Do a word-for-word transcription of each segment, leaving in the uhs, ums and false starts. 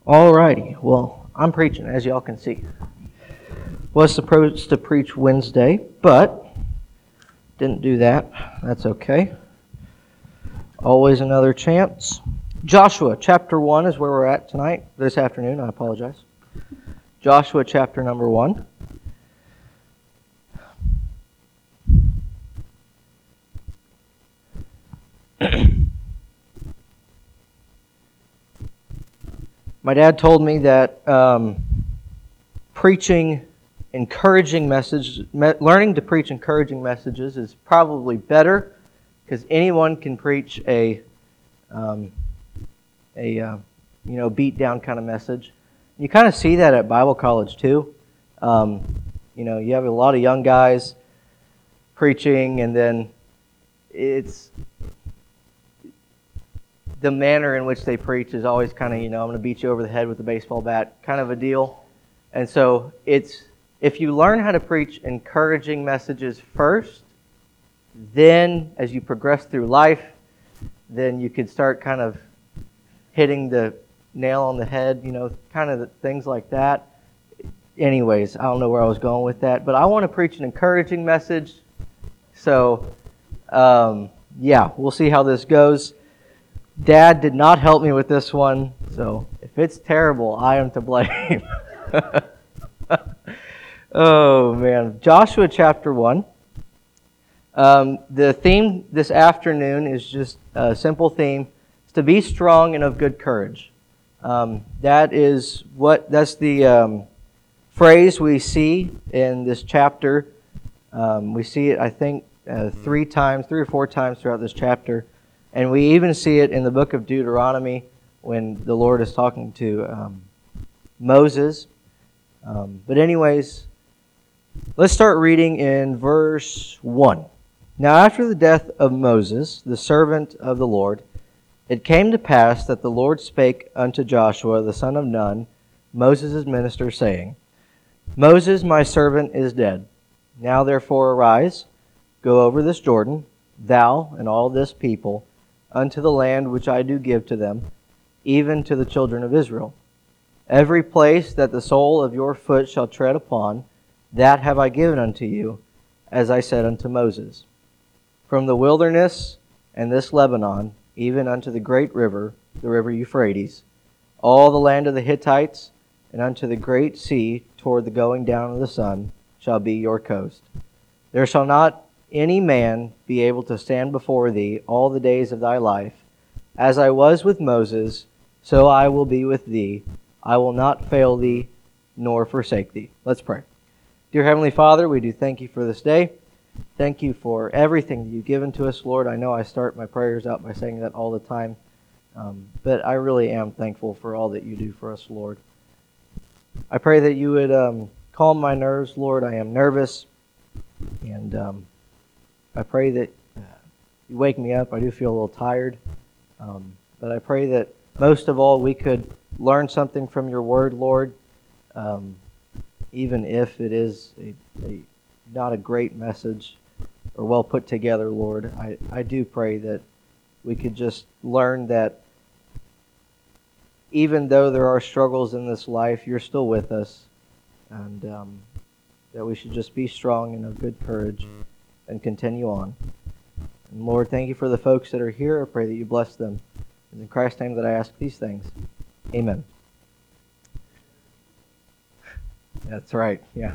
Alrighty, well, I'm preaching, as y'all can see. Was supposed to preach Wednesday, but didn't do that. That's okay. Always another chance. Joshua chapter one is where we're at tonight, this afternoon, I apologize. Joshua chapter number one. My dad told me that um, preaching encouraging messages, me- learning to preach encouraging messages is probably better because anyone can preach a, um, a uh, you know, beat down kind of message. You kind of see that at Bible college too. Um, you know, you have a lot of young guys preaching, and then it's the manner in which they preach is always kind of, you know, I'm going to beat you over the head with a baseball bat kind of a deal. And so it's, if you learn how to preach encouraging messages first, then as you progress through life, then you could start kind of hitting the nail on the head, you know, kind of things like that. Anyways, I don't know where I was going with that, but I want to preach an encouraging message. So, um, yeah, we'll see how this goes. Dad did not help me with this one, so if it's terrible, I am to blame. Oh, man. Joshua chapter one. Um, the theme this afternoon is just a simple theme. It's to be strong and of good courage. Um, that is what, that's the um, phrase we see in this chapter. Um, we see it, I think, uh, three times, three or four times throughout this chapter. And we even see it in the book of Deuteronomy when the Lord is talking to um, Moses. Um, but anyways, let's start reading in verse one. Now after the death of Moses, the servant of the Lord, it came to pass that the Lord spake unto Joshua the son of Nun, Moses' minister, saying, Moses my servant is dead. Now therefore arise, go over this Jordan, thou and all this people, unto the land which I do give to them, even to the children of Israel. Every place that the sole of your foot shall tread upon, that have I given unto you, as I said unto Moses. From the wilderness and this Lebanon, even unto the great river, the river Euphrates, all the land of the Hittites, and unto the great sea toward the going down of the sun, shall be your coast. There shall not any man be able to stand before thee all the days of thy life. As I was with Moses, so I will be with thee. I will not fail thee, nor forsake thee. Let's pray. Dear Heavenly Father, we do thank you for this day. Thank you for everything that you've given to us, Lord. I know I start my prayers out by saying that all the time, um, but I really am thankful for all that you do for us, Lord. I pray that you would um, calm my nerves, Lord. I am nervous, and um, I pray that uh, you wake me up. I do feel a little tired, um, but I pray that most of all we could learn something from your word, Lord, um, even if it is a, a not a great message or well put together, Lord. I, I do pray that we could just learn that even though there are struggles in this life, you're still with us, and um, that we should just be strong and of good courage and continue on. And Lord, thank you for the folks that are here. I pray that you bless them. It's in Christ's name that I ask these things. Amen. That's right, yeah.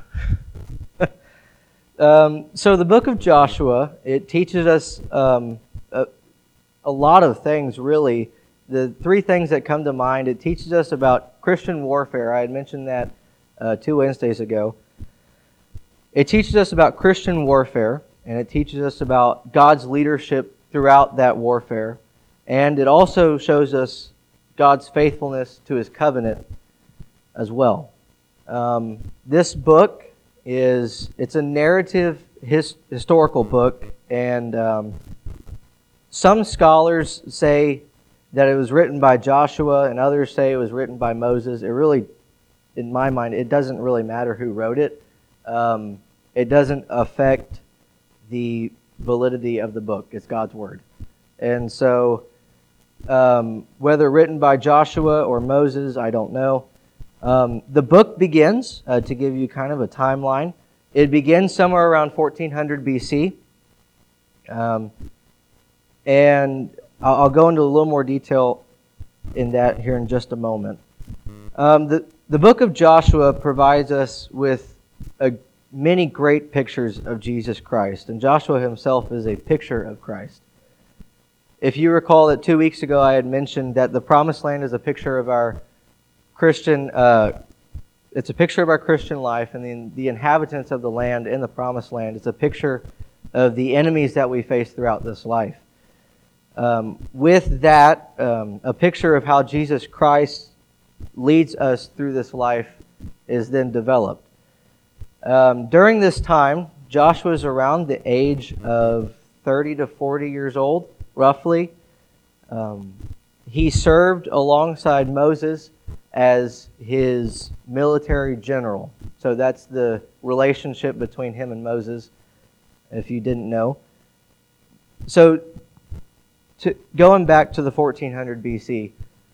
um, so the book of Joshua, it teaches us um, a, a lot of things, really. The three things that come to mind, it teaches us about Christian warfare. I had mentioned that uh, two Wednesdays ago. It teaches us about Christian warfare, and it teaches us about God's leadership throughout that warfare. And it also shows us God's faithfulness to His covenant as well. Um, this book is, it's a narrative his, historical book, and um, some scholars say that it was written by Joshua, and others say it was written by Moses. It really, in my mind, it doesn't really matter who wrote it. Um, it doesn't affect the validity of the book. It's God's Word. And so Um, whether written by Joshua or Moses, I don't know. Um, the book begins, uh, to give you kind of a timeline, it begins somewhere around fourteen hundred B C. Um, and I'll, I'll go into a little more detail in that here in just a moment. Um, the, the book of Joshua provides us with a, many great pictures of Jesus Christ, and Joshua himself is a picture of Christ. If you recall that two weeks ago I had mentioned that the Promised Land is a picture of our Christian, uh, it's a picture of our Christian life, and the, the inhabitants of the land in the Promised Land is a picture of the enemies that we face throughout this life. Um, with that, um, a picture of how Jesus Christ leads us through this life is then developed. Um, during this time, Joshua is around the age of thirty to forty years old, roughly. Um, he served alongside Moses as his military general. So that's the relationship between him and Moses, if you didn't know. So, to, going back to the fourteen hundred B C,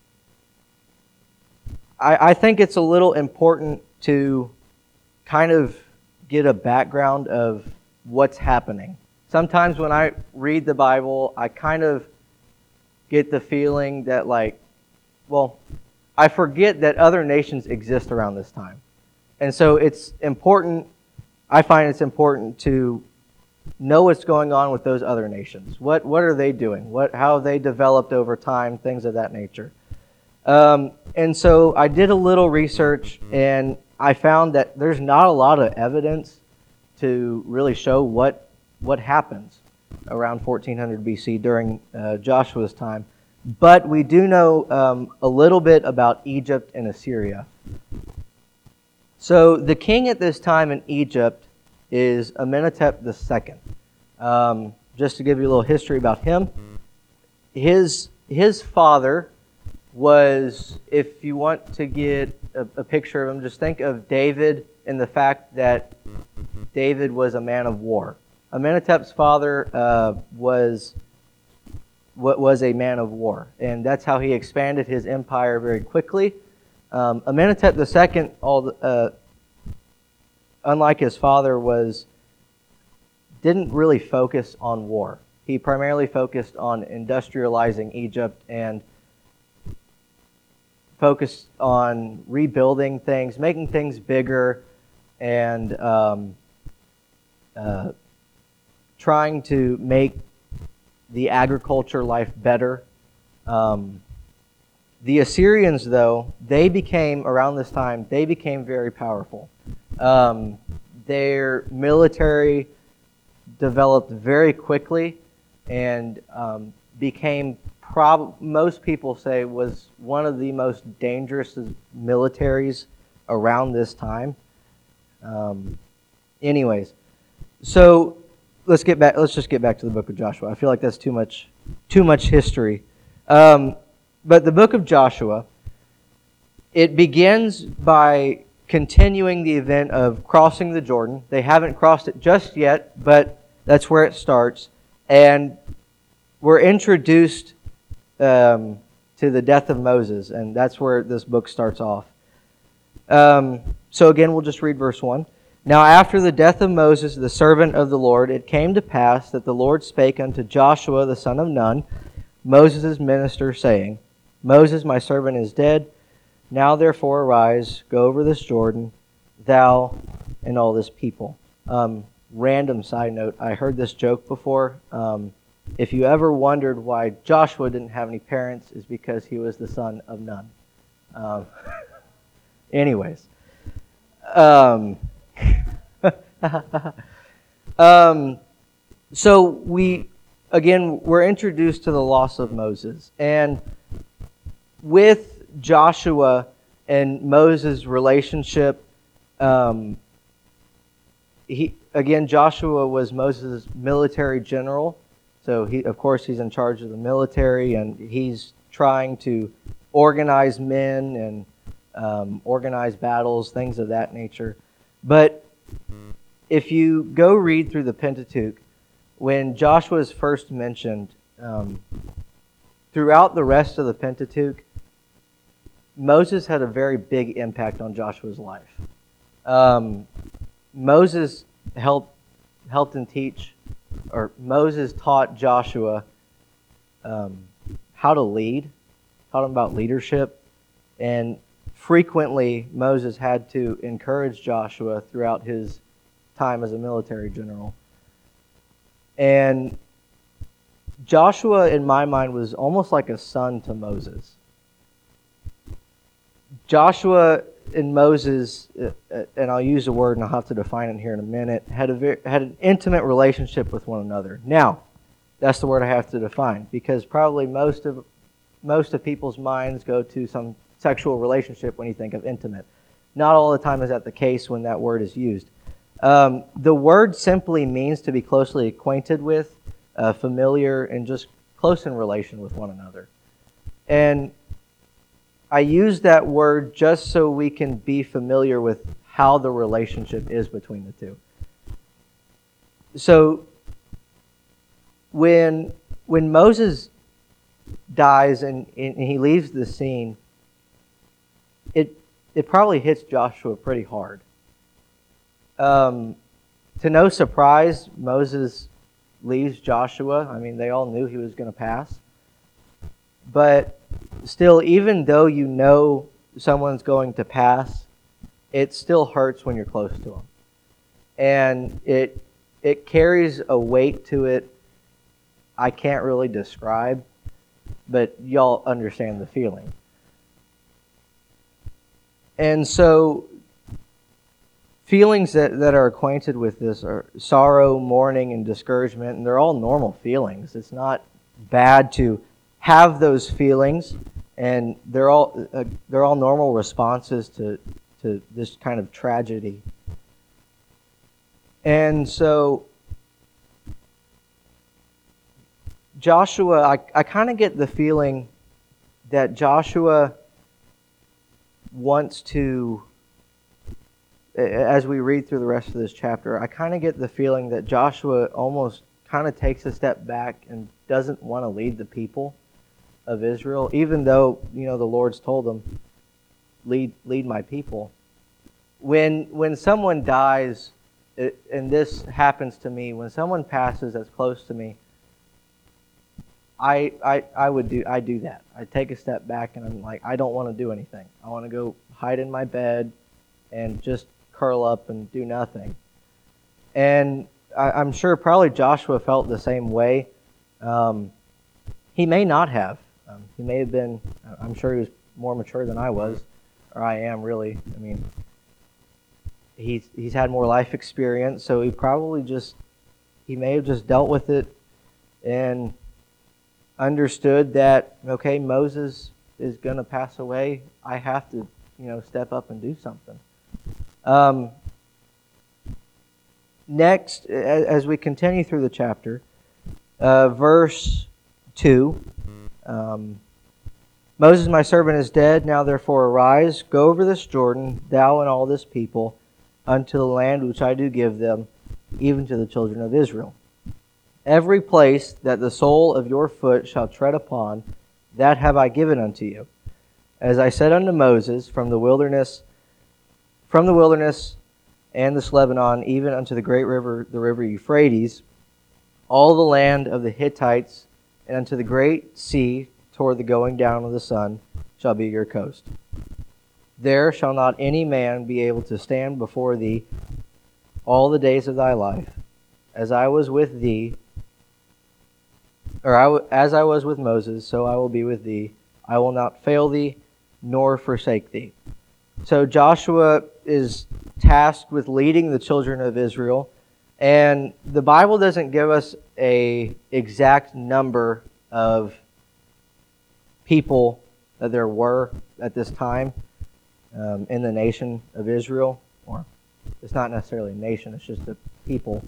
I, I think it's a little important to kind of get a background of what's happening. Sometimes when I read the Bible, I kind of get the feeling that, like, well, I forget that other nations exist around this time. And so it's important, I find it's important to know what's going on with those other nations. What what are they doing? What how have they developed over time? Things of that nature. Um, and so I did a little research, and I found that there's not a lot of evidence to really show what what happens around fourteen hundred B C during uh, Joshua's time. But we do know um, a little bit about Egypt and Assyria. So the king at this time in Egypt is Amenhotep the Second. Um, just to give you a little history about him, his his father was, if you want to get a, a picture of him, just think of David and the fact that David was a man of war. Amenhotep's father uh, was was a man of war, and that's how he expanded his empire very quickly. Um, Amenhotep the Second, all uh, unlike his father, was didn't really focus on war. He primarily focused on industrializing Egypt and focused on rebuilding things, making things bigger, and um, uh, trying to make the agriculture life better. Um, the Assyrians, though, they became, around this time, they became very powerful. Um, their military developed very quickly and um, became, prob- most people say, was one of the most dangerous militaries around this time. Um, anyways, so let's get back. Let's just get back to the book of Joshua. I feel like that's too much, too much history. Um, but the book of Joshua, it begins by continuing the event of crossing the Jordan. They haven't crossed it just yet, but that's where it starts. And we're introduced um, to the death of Moses, and that's where this book starts off. Um, so again, we'll just read verse one. Now after the death of Moses, the servant of the Lord, it came to pass that the Lord spake unto Joshua the son of Nun, Moses' minister, saying, Moses, my servant, is dead. Now therefore arise, go over this Jordan, thou and all this people. Um, random side note, I heard this joke before. Um, if you ever wondered why Joshua didn't have any parents, is because he was the son of Nun. Um, anyways. Um, um, so we, again, we're introduced to the loss of Moses. And with Joshua and Moses' relationship, um, he again, Joshua was Moses' military general. So, he, of course, he's in charge of the military, and he's trying to organize men and um, organize battles, things of that nature. But if you go read through the Pentateuch, when Joshua is first mentioned, um, throughout the rest of the Pentateuch, Moses had a very big impact on Joshua's life. Um, Moses helped helped and teach, or Moses taught Joshua um, how to lead, taught him about leadership, and frequently Moses had to encourage Joshua throughout his time as a military general. And Joshua, in my mind, was almost like a son to Moses. Joshua and Moses, and I'll use a word and I'll have to define it here in a minute, had a very, had an intimate relationship with one another. Now, that's the word I have to define, because probably most of most of people's minds go to some sexual relationship when you think of intimate. Not all the time is that the case when that word is used. Um, the word simply means to be closely acquainted with, uh, familiar, and just close in relation with one another. And I use that word just so we can be familiar with how the relationship is between the two. So when when Moses dies and, and he leaves the scene, it it probably hits Joshua pretty hard. Um, to no surprise, Moses leaves Joshua. I mean, they all knew he was going to pass. But still, even though you know someone's going to pass, it still hurts when you're close to them. And it it carries a weight to it I can't really describe, but y'all understand the feeling. And so, feelings that, that are acquainted with this are sorrow, mourning, and discouragement, and they're all normal feelings. It's not bad to have those feelings, and they're all uh, they're all normal responses to to this kind of tragedy. And so Joshua, I, I kind of get the feeling that Joshua wants to, as we read through the rest of this chapter, I kind of get the feeling that Joshua almost kind of takes a step back and doesn't want to lead the people of Israel, even though, you know, the Lord's told him, lead lead my people. When when someone dies, it, and this happens to me, when someone passes that's close to me, I I I would do I do that. I take a step back and I'm like, I don't want to do anything. I want to go hide in my bed and just curl up and do nothing. And I, I'm sure probably Joshua felt the same way. Um, he may not have. Um, he may have been, I'm sure he was more mature than I was, or I am really. I mean, he's, he's had more life experience, so he probably just, he may have just dealt with it and understood that, okay, Moses is going to pass away. I have to, you know, step up and do something. Um, next, as we continue through the chapter, uh, verse two, um, Moses, my servant, is dead. Now therefore arise, go over this Jordan, thou and all this people, unto the land which I do give them, even to the children of Israel. Every place that the sole of your foot shall tread upon, that have I given unto you. As I said unto Moses, from the wilderness, from the wilderness and this Lebanon, even unto the great river, the river Euphrates, all the land of the Hittites, and unto the great sea toward the going down of the sun, shall be your coast. There shall not any man be able to stand before thee all the days of thy life. As I was with thee, or I, as I was with Moses, so I will be with thee. I will not fail thee, nor forsake thee. So Joshua is tasked with leading the children of Israel, and the Bible doesn't give us a exact number of people that there were at this time um, in the nation of Israel. Or it's not necessarily a nation; it's just a people.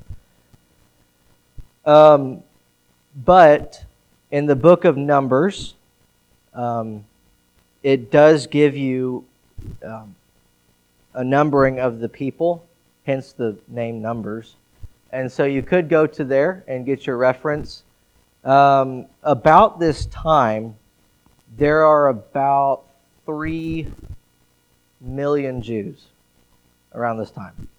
Um, but in the book of Numbers, um, it does give you um, a numbering of the people, hence the name Numbers. And so you could go to there and get your reference. Um, about this time, there are about three million Jews around this time.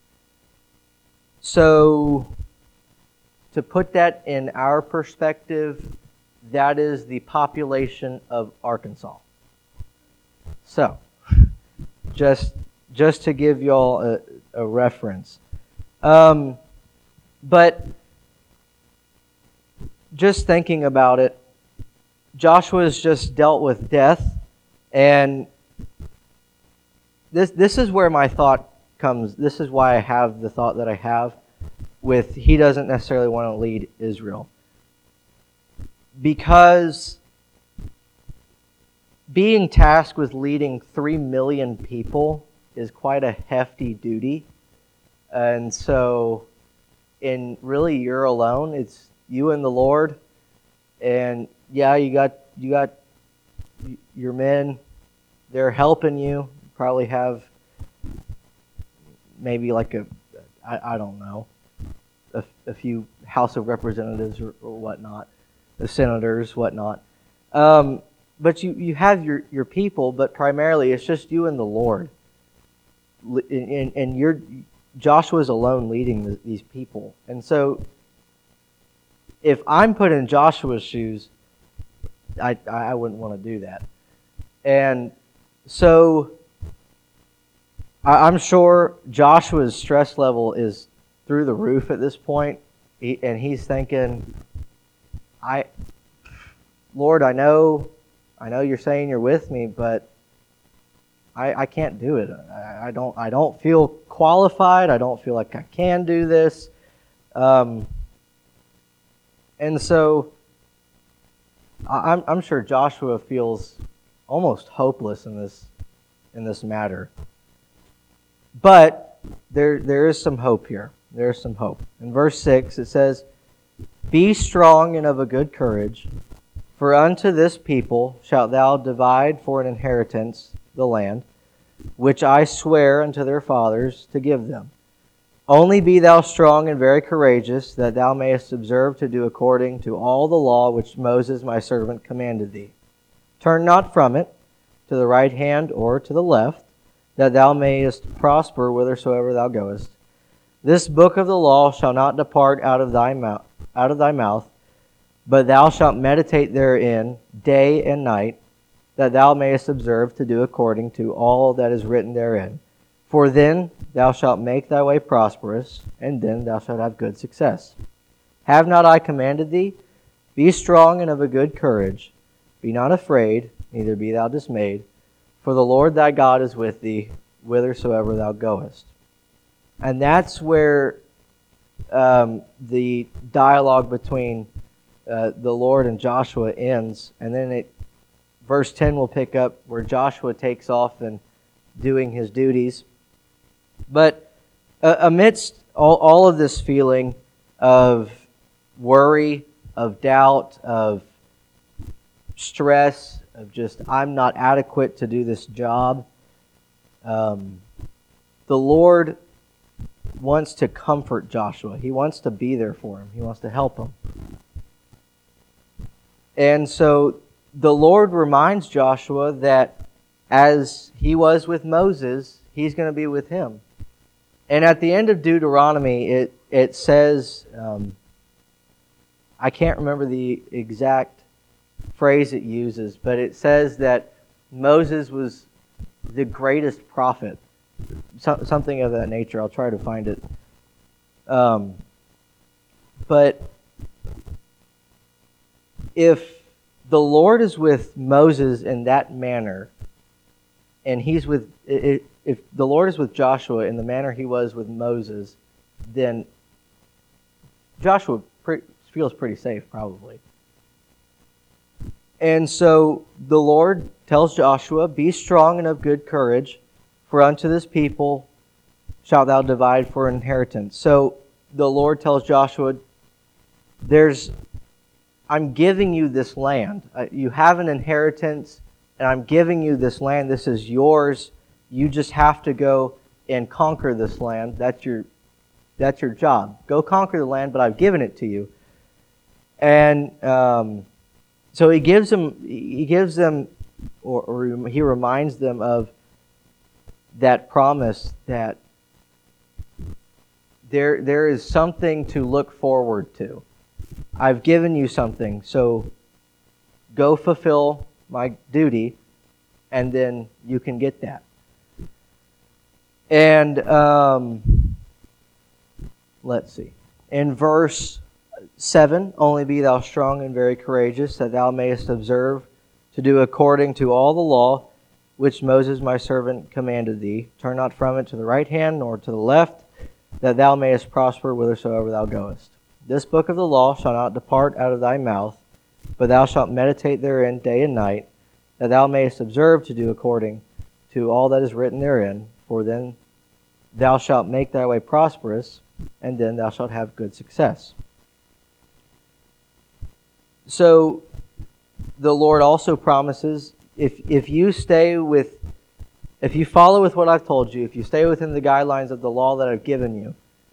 So, to put that in our perspective, that is the population of Arkansas. So, just just to give y'all a, a reference. Um, but just thinking about it, Joshua has just dealt with death, and this this is where my thought comes. This is why I have the thought that I have with he doesn't necessarily want to lead Israel. Because being tasked with leading three million people is quite a hefty duty. And so, in really you're alone. It's you and the Lord. And yeah, you got you got your men. They're helping you. You probably have maybe like a, I, I don't know, a, a few House of Representatives or, or whatnot, the senators, whatnot. Um, but you, you have your, your people, but primarily it's just you and the Lord. And, and you're, Joshua's alone leading the, these people. And so if I'm put in Joshua's shoes, I, I wouldn't want to do that. And so I'm sure Joshua's stress level is through the roof at this point, he, and he's thinking, "I, Lord, I know, I know you're saying you're with me, but I, I can't do it. I, I don't, I don't feel qualified. I don't feel like I can do this." Um, and so, I'm, I'm sure Joshua feels almost hopeless in this, in this matter. But there there is some hope here. There is some hope. In verse six it says, "Be strong and of a good courage, for unto this people shalt thou divide for an inheritance the land, which I swear unto their fathers to give them. Only be thou strong and very courageous, that thou mayest observe to do according to all the law which Moses my servant commanded thee. Turn not from it to the right hand or to the left, that thou mayest prosper whithersoever thou goest. This book of the law shall not depart out of thy mouth, out of thy mouth, but thou shalt meditate therein day and night, that thou mayest observe to do according to all that is written therein. For then thou shalt make thy way prosperous, and then thou shalt have good success. Have not I commanded thee? Be strong and of a good courage. Be not afraid, neither be thou dismayed. For the Lord thy God is with thee, whithersoever thou goest." And that's where um, the dialogue between uh, the Lord and Joshua ends. And then it, verse ten will pick up where Joshua takes off and doing his duties. But uh, amidst all, all of this feeling of worry, of doubt, of stress, of just, I'm not adequate to do this job, um, the Lord wants to comfort Joshua. He wants to be there for him. He wants to help him. And so the Lord reminds Joshua that as he was with Moses, he's going to be with him. And at the end of Deuteronomy, it, it says, um, I can't remember the exact phrase it uses, but it says that Moses was the greatest prophet, so, something of that nature. I'll try to find it. Um, but if the Lord is with Moses in that manner, and he's with, if the Lord is with Joshua in the manner he was with Moses, then Joshua pre- feels pretty safe, probably. And so the Lord tells Joshua, "Be strong and of good courage, for unto this people shalt thou divide for an inheritance." So the Lord tells Joshua, "There's, I'm giving you this land. You have an inheritance, and I'm giving you this land. This is yours. You just have to go and conquer this land. That's your, that's your job. Go conquer the land, but I've given it to you." And um, so he gives them, he gives them, or, or he reminds them of that promise that there there is something to look forward to. I've given you something, so go fulfill my duty, and then you can get that. And um, let's see. In verse seven, only be thou strong and very courageous, that thou mayest observe to do according to all the law which Moses my servant commanded thee. Turn not from it to the right hand nor to the left, that thou mayest prosper whithersoever thou goest. This book of the law shall not depart out of thy mouth, but thou shalt meditate therein day and night, that thou mayest observe to do according to all that is written therein. For then thou shalt make thy way prosperous, and then thou shalt have good success. So the Lord also promises, if if you stay with, if you follow with what I've told you, if you stay within the guidelines of the law that I've given you,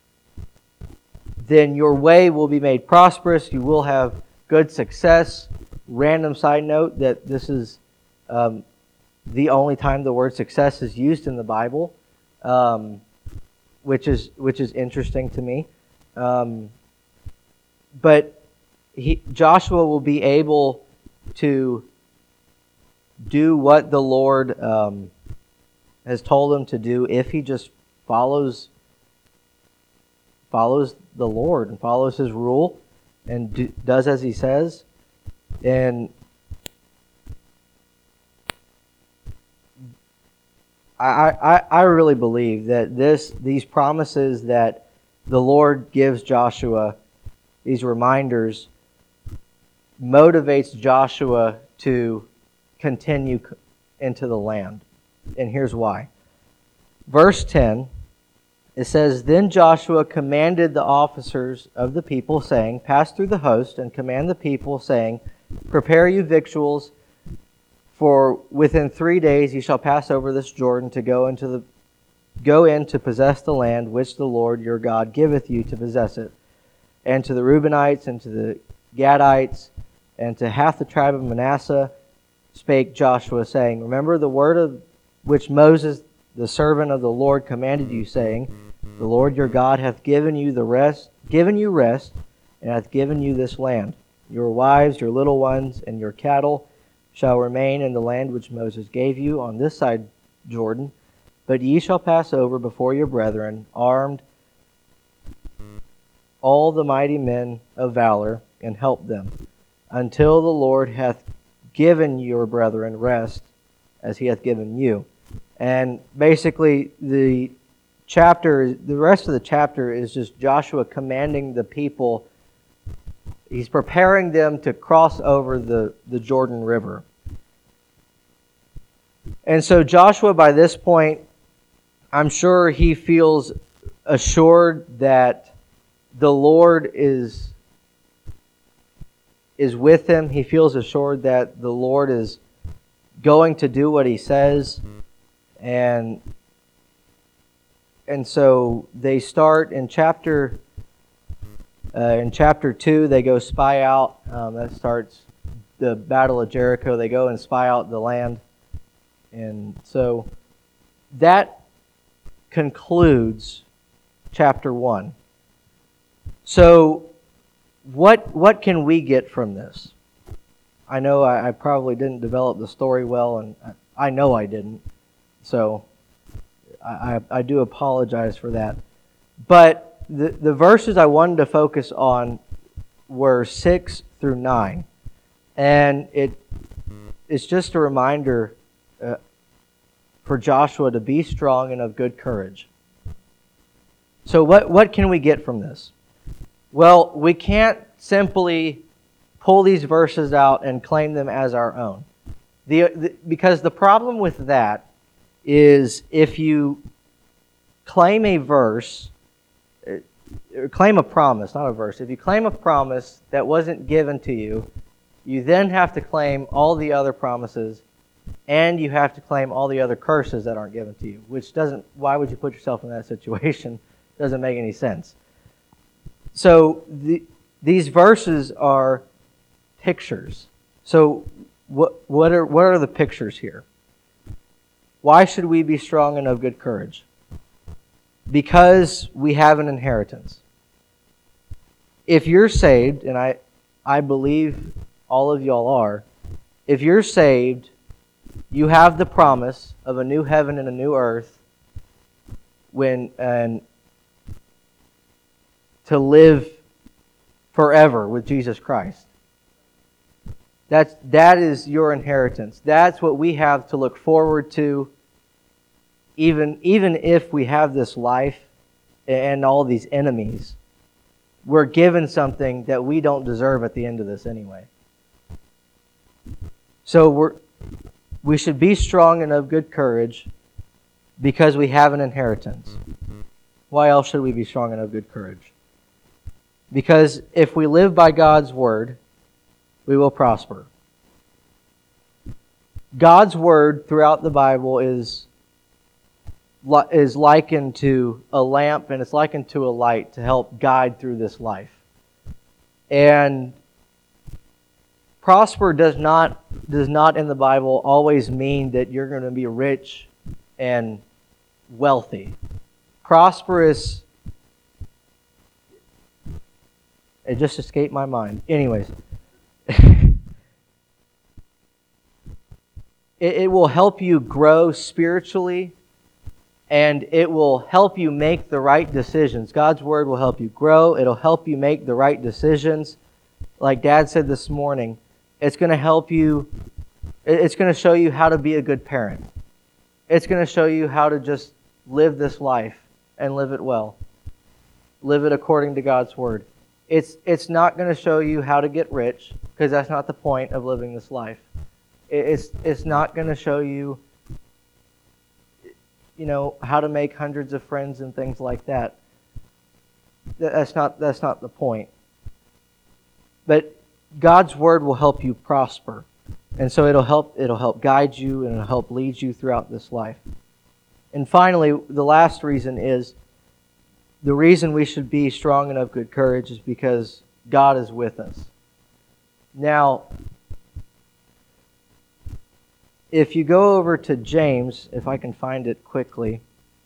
then your way will be made prosperous. You will have good success. Random side note that this is um, the only time the word success is used in the Bible, um, which is which is interesting to me. Um, but he, Joshua will be able to do what the Lord um, has told him to do if he just follows follows the Lord and follows His rule and do, does as He says. And I, I I really believe that this these promises that the Lord gives Joshua, these reminders, motivates Joshua to continue into the land. And here's why. Verse ten, it says, Then Joshua commanded the officers of the people, saying, Pass through the host, and command the people, saying, Prepare you victuals, for within three days ye shall pass over this Jordan to go into the go in to possess the land which the Lord your God giveth you to possess it. And to the Reubenites, and to the Gadites, and to half the tribe of Manasseh spake Joshua, saying, Remember the word of which Moses, the servant of the Lord, commanded you, saying, The Lord your God hath given you the rest, given you rest, and hath given you this land. Your wives, your little ones, and your cattle shall remain in the land which Moses gave you on this side Jordan, but ye shall pass over before your brethren, armed, all the mighty men of valor, and help them, until the Lord hath given your brethren rest, as He hath given you. And basically, the chapter, the rest of the chapter is just Joshua commanding the people. He's preparing them to cross over the, the Jordan River. And so Joshua, by this point, I'm sure he feels assured that the Lord is, is with him. He feels assured that the Lord is going to do what He says. And, and so they start in chapter uh, in chapter two, they go spy out. Um, that starts the Battle of Jericho. They go and spy out the land. And so that concludes chapter one. So what what can we get from this? I know I, I probably didn't develop the story well, and I, I know I didn't. So I, I, I do apologize for that. But the, the verses I wanted to focus on were six through nine. And it it's just a reminder uh, for Joshua to be strong and of good courage. So what, what can we get from this? Well, we can't simply pull these verses out and claim them as our own. The, the, because the problem with that is if you claim a verse, or claim a promise, not a verse. If you claim a promise that wasn't given to you, you then have to claim all the other promises, and you have to claim all the other curses that aren't given to you, which doesn't, why would you put yourself in that situation? Doesn't make any sense. So the these verses are pictures. So what what are what are the pictures here? Why should we be strong and of good courage? Because we have an inheritance. If you're saved, and I I believe all of y'all are, if you're saved, you have the promise of a new heaven and a new earth when and to live forever with Jesus Christ. That's, that is your inheritance. That's what we have to look forward to, even, even if we have this life and all these enemies. We're given something that we don't deserve at the end of this anyway. So we're, we should be strong and of good courage because we have an inheritance. Why else should we be strong and of good courage? Because if we live by God's word, we will prosper. God's word throughout the Bible is, is likened to a lamp, and it's likened to a light to help guide through this life. And prosper does not does not in the Bible always mean that you're going to be rich and wealthy. Prosperous, it just escaped my mind. Anyways, it, it will help you grow spiritually, and it will help you make the right decisions. God's word will help you grow. It'll help you make the right decisions. Like Dad said this morning, it's going to help you, it's going to show you how to be a good parent. It's going to show you how to just live this life and live it well. Live it according to God's word. It's it's not going to show you how to get rich, because that's not the point of living this life. It's it's not going to show you, you know, how to make hundreds of friends and things like that. That's not that's not the point. But God's word will help you prosper, and so it'll help it'll help guide you, and it'll help lead you throughout this life. And finally, the last reason is, the reason we should be strong and of good courage is because God is with us. Now, if you go over to James, if I can find it quickly,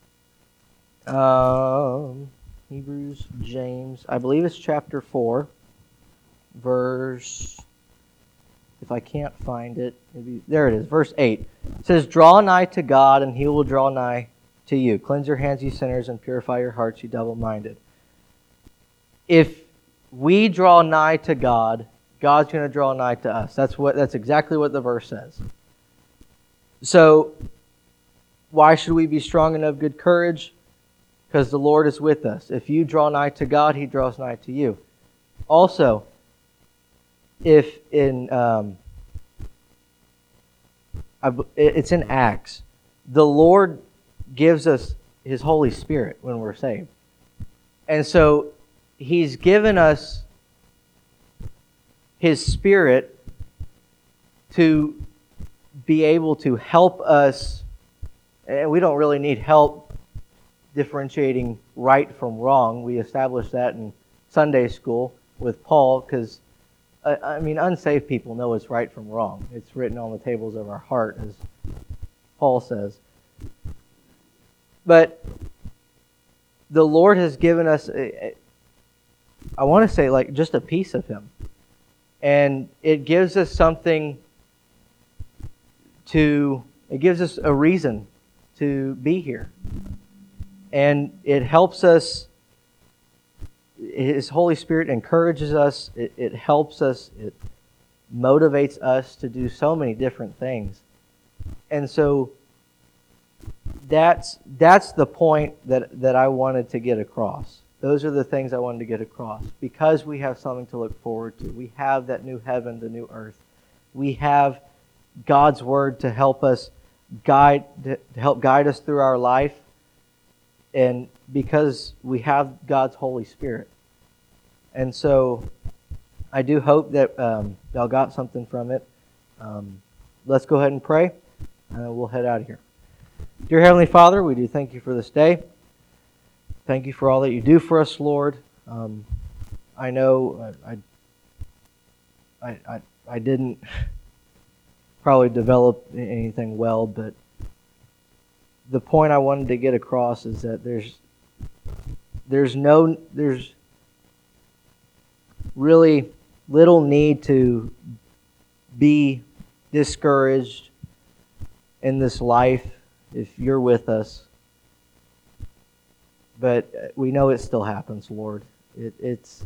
um, Hebrews, James, I believe it's chapter four, verse, if I can't find it, maybe there it is, verse eight. It says, "Draw nigh to God, and He will draw nigh to you. Cleanse your hands, you sinners, and purify your hearts, you double-minded." If we draw nigh to God, God's going to draw nigh to us. That's what. That's exactly what the verse says. So, why should we be strong and of good courage? Because the Lord is with us. If you draw nigh to God, He draws nigh to you. Also, if in um, it's in Acts, the Lord gives us His Holy Spirit when we're saved. And so He's given us His Spirit to be able to help us, and we don't really need help differentiating right from wrong. We established that in Sunday school with Paul, because, uh, I mean, unsaved people know what's right from wrong. It's written on the tables of our heart, as Paul says. But the Lord has given us, a, a, I want to say, like, just a piece of Him. And it gives us something to, it gives us a reason to be here. And it helps us, His Holy Spirit encourages us, it, it helps us, it motivates us to do so many different things. And so that's that's the point that, that I wanted to get across. Those are the things I wanted to get across. Because we have something to look forward to. We have that new heaven, the new earth. We have God's word to help us guide, to help guide us through our life. And because we have God's Holy Spirit. And so I do hope that um, y'all got something from it. Um, let's go ahead and pray, and we'll head out of here. Dear Heavenly Father, we do thank You for this day. Thank You for all that You do for us, Lord. Um, I know I, I, I, I didn't probably develop anything well, but the point I wanted to get across is that there's there's no there's really little need to be discouraged in this life if you're with us. But we know it still happens, Lord. It, it's